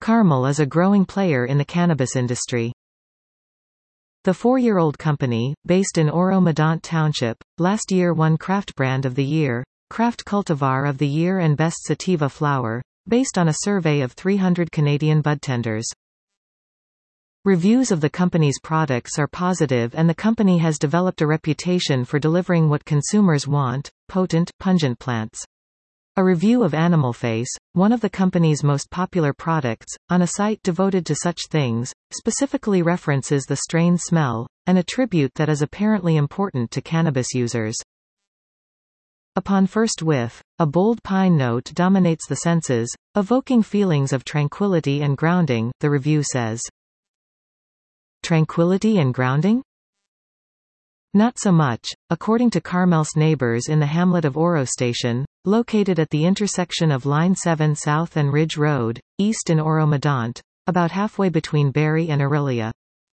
Carmel is a growing player in the cannabis industry. The 4-year-old company, based in Oro-Medonte Township, last year won Craft Brand of the Year, Craft Cultivar of the Year and Best Sativa Flower, based on a survey of 300 Canadian budtenders. Reviews of the company's products are positive and the company has developed a reputation for delivering what consumers want, potent, pungent plants. A review of Animal Face, one of the company's most popular products, on a site devoted to such things, specifically references the strain smell, an attribute that is apparently important to cannabis users. Upon first whiff, a bold pine note dominates the senses, evoking feelings of tranquility and grounding, the review says. Tranquility and grounding? Not so much, according to Carmel's neighbors in the hamlet of Oro Station, located at the intersection of Line 7 South and Ridge Road, east in Oro-Medonte, about halfway between Barrie and Orillia.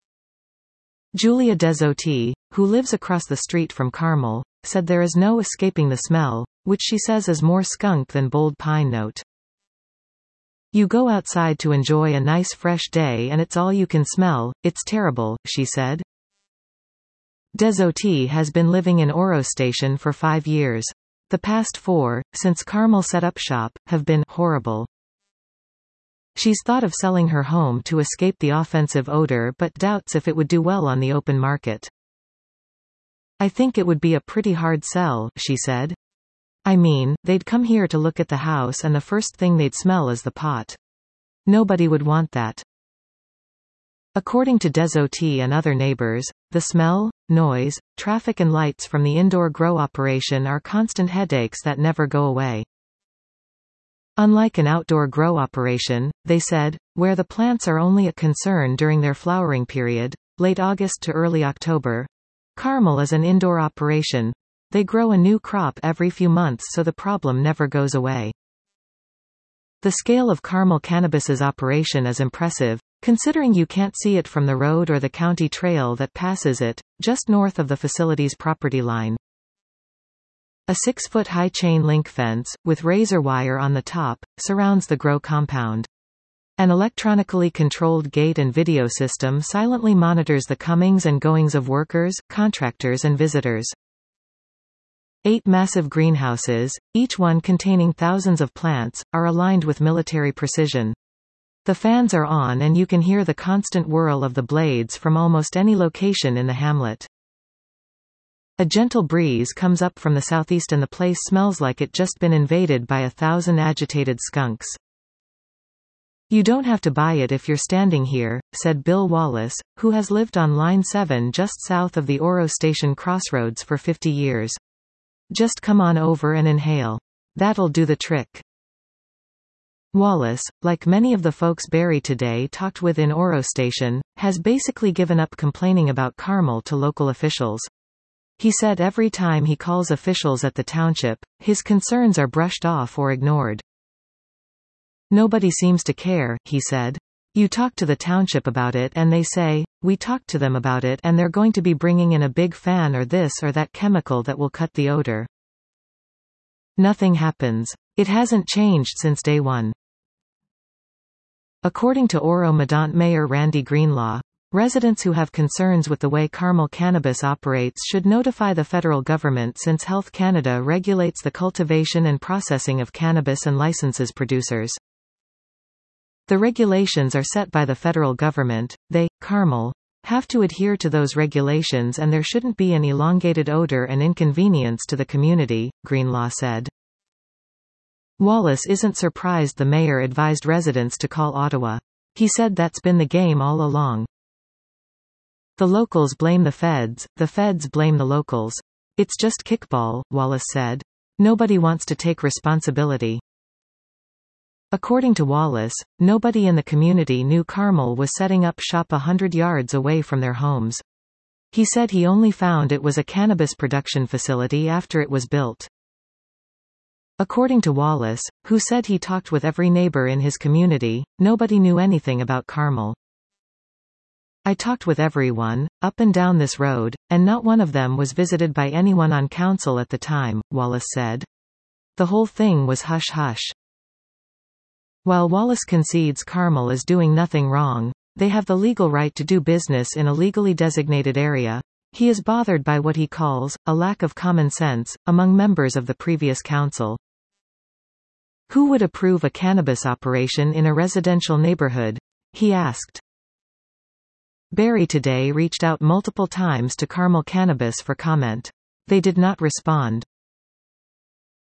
Julia Desotti, who lives across the street from Carmel, said there is no escaping the smell, which she says is more skunk than bold pine note. You go outside to enjoy a nice fresh day and it's all you can smell, it's terrible, she said. Desotti has been living in Oro Station for 5 years. The past 4, since Carmel set up shop, have been horrible. She's thought of selling her home to escape the offensive odor but doubts if it would do well on the open market. I think it would be a pretty hard sell, she said. I mean, they'd come here to look at the house and the first thing they'd smell is the pot. Nobody would want that. According to Desotti and other neighbors, the smell, noise, traffic and lights from the indoor grow operation are constant headaches that never go away. Unlike an outdoor grow operation, they said, where the plants are only a concern during their flowering period, late August to early October, Carmel is an indoor operation. They grow a new crop every few months so the problem never goes away. The scale of Carmel Cannabis's operation is impressive, considering you can't see it from the road or the county trail that passes it, just north of the facility's property line. A 6-foot-high chain-link fence, with razor wire on the top, surrounds the grow compound. An electronically controlled gate and video system silently monitors the comings and goings of workers, contractors and visitors. 8 massive greenhouses, each one containing thousands of plants, are aligned with military precision. The fans are on and you can hear the constant whirl of the blades from almost any location in the hamlet. A gentle breeze comes up from the southeast and the place smells like it just been invaded by 1,000 agitated skunks. You don't have to buy it if you're standing here, said Bill Wallace, who has lived on Line 7 just south of the Oro Station crossroads for 50 years. Just come on over and inhale. That'll do the trick. Wallace, like many of the folks Barrie Today talked with in Oro Station, has basically given up complaining about Carmel to local officials. He said every time he calls officials at the township, his concerns are brushed off or ignored. Nobody seems to care, he said. You talk to the township about it and they say, we talked to them about it and they're going to be bringing in a big fan or this or that chemical that will cut the odor. Nothing happens. It hasn't changed since day one. According to Oro-Medonte Mayor Randy Greenlaw, residents who have concerns with the way Carmel Cannabis operates should notify the federal government since Health Canada regulates the cultivation and processing of cannabis and licenses producers. The regulations are set by the federal government. They, Carmel, have to adhere to those regulations and there shouldn't be an elongated odor and inconvenience to the community, Greenlaw said. Wallace isn't surprised the mayor advised residents to call Ottawa. He said that's been the game all along. The locals blame the feds blame the locals. It's just kickball, Wallace said. Nobody wants to take responsibility. According to Wallace, nobody in the community knew Carmel was setting up shop 100 yards away from their homes. He said he only found it was a cannabis production facility after it was built. According to Wallace, who said he talked with every neighbor in his community, nobody knew anything about Carmel. I talked with everyone, up and down this road, and not one of them was visited by anyone on council at the time, Wallace said. The whole thing was hush-hush. While Wallace concedes Carmel is doing nothing wrong, they have the legal right to do business in a legally designated area. He is bothered by what he calls a lack of common sense among members of the previous council. Who would approve a cannabis operation in a residential neighborhood? He asked. Barry today reached out multiple times to Carmel Cannabis for comment. They did not respond.